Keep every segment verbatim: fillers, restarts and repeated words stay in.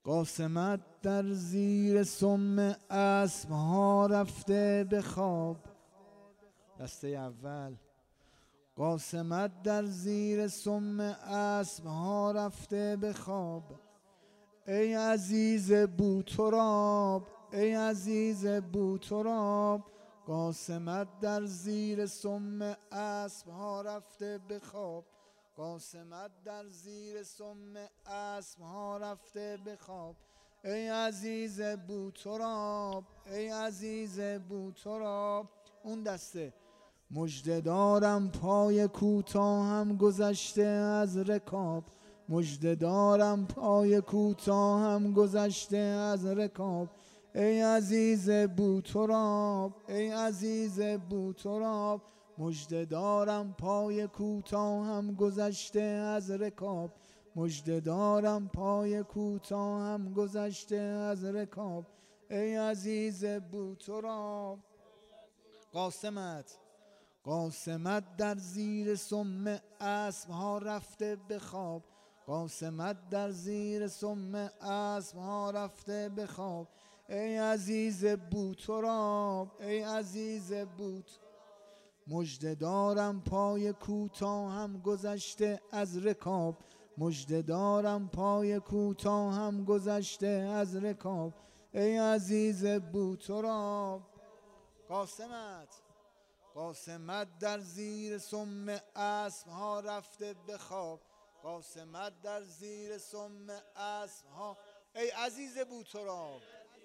قاسمت در زیر سم اسب ها رفته به خواب. دسته اول. قاسمت در زیر سم اسب ها رفته به خواب. ای عزیز بوتراب، ای عزیز بوتراب، قاسمت در زیر سم اسب ها رفته به خواب. قاسمت در زیر سم اسب ها رفته به خواب. ای عزیز بوتراب، ای عزیز بوتراب. اون دسته. مژده دارم پای کوتاهم گذشته از رکاب. مژده دارم پای کوتاهم گذشته از رکاب. ای عزیز بوتراب، ای عزیز بوتراب، مژده دارم پای کوتاهم گذشته از رکاب. مژده دارم پای کوتاهم گذشته از رکاب. ای عزیز بوتراب. قاسمت. قاسمت در زیر سم اسب ها رفته به خواب. قاسمت در زیر سم اسب ها رفته به خواب. ای عزیز بوتراب، ای عزیز بوت. مژده دارم پای کوتاهم گذشته از رکاب. مژده دارم پای کوتاهم گذشته از رکاب. ای عزیز بوتراب. قاسمت. قاسمت در زیر سم اسب ها رفته به خواب. قاسمت در زیر سم اسب ها. ای عزیز بوتراب.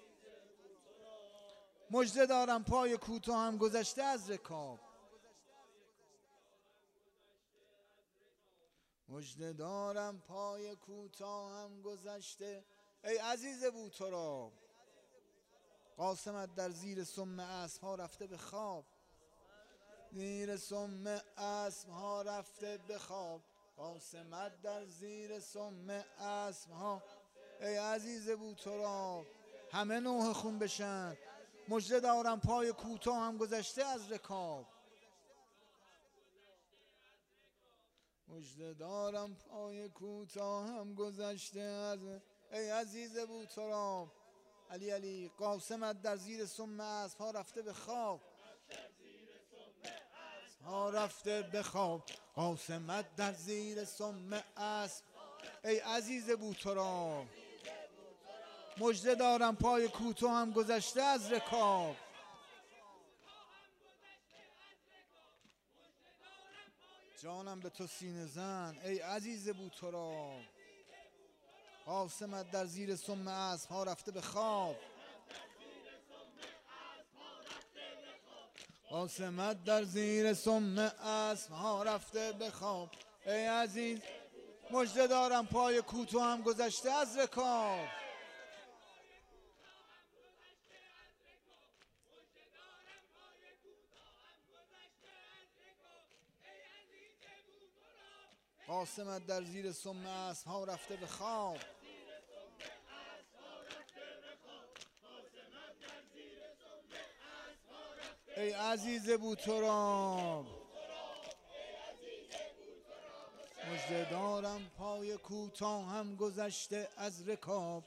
مژده دارم پای کوتاهم گذشته از رکاب. مژده دارم پای کوتاهم گذشته. ای عزیز بوتراب. قاسمت در زیر سم اسب ها رفته به خواب. زیر سم اسب ها رفته به خواب. قاسمت در زیر سم اسب ها. ای عزیز بوتراب. همه نوح خون بشن. مژده دارم پای کوتاهم گذشته از رکاب. مژده دارم پای کوتاهم گذشته از. ای عزیز بوتراب. علی علی. قاسمت در زیر سم اسب ها رفته به خواب. ها رفته به خواب. قاسمت در زیر سم اسب. ای عزیز بوتراب. مژده دارم پای کوتاهم گذشته از رکاب. جانم به تو سینه زن. ای عزیز بوتراب. قاسمت در زیر سم اسب ها رفته به خواب. قاسمت در زیر سم اسب ها رفته به خواب. ای عزیز. مژده دارم پای کوتاهم گذشته از رکاب. قاسمت در زیر سم اسب ها رفته به خواب. ای عزیز بوتراب. مژده دارم پای کوتاهم گذشته از رکاب.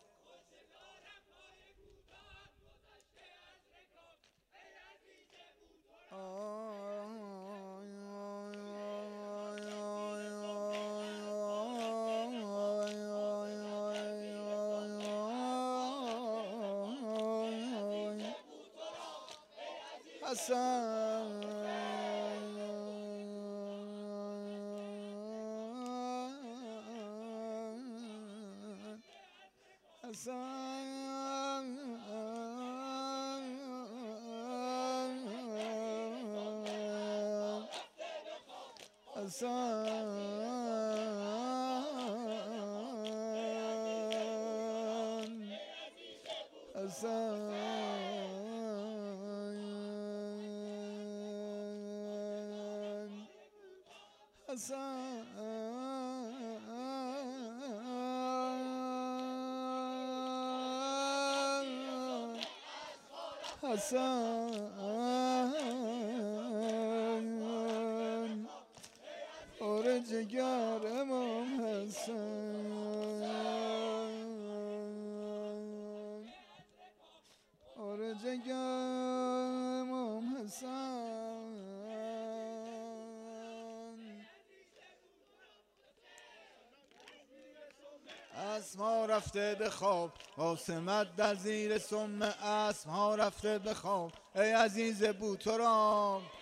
حسن. حسن. حسن. حسن. حسن. حسن. اور جگر امام حسن. خواجه امام حسن اسم ها رفته به خواب قاسمت در زیر سم اسم ها رفته به خواب ای عزیز بوترام